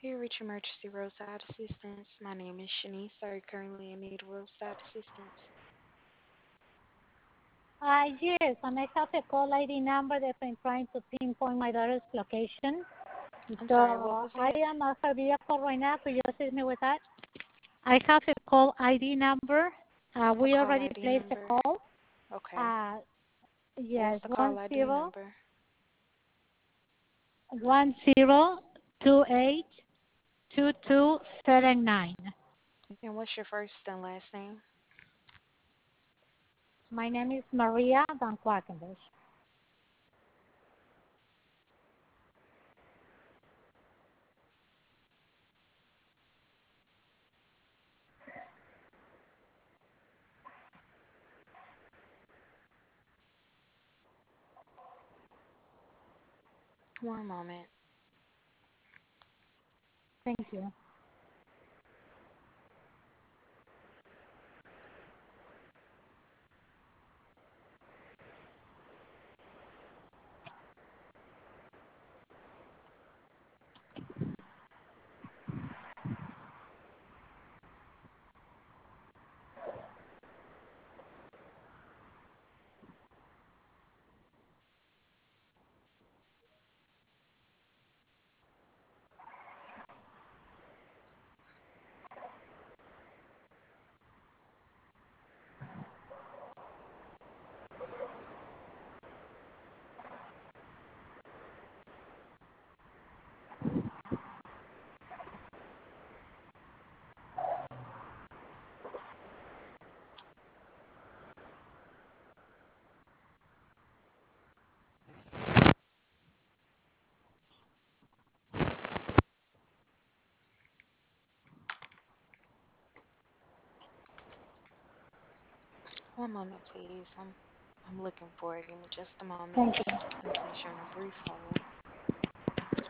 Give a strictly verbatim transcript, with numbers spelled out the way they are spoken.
You reach emergency roadside assistance. My name is Shanice. Are you currently in need of roadside assistance? Uh, yes, and I have a call I D number that I'm trying to pinpoint my daughter's location. I'm sorry, what So was I that? am at her vehicle right now. Could you assist me with that? I have a call I D number. Uh, A we call already I D placed a number. call. Okay. Uh, yes, What's the one call I D zero number? one zero two eight two two seven nine. And what's your first and last name? My name is Maria Van Quackenbush. One moment. Thank you. One moment, please. I'm I'm looking for it. Give me just a moment. Thank you. I'm gonna place you on a brief hold.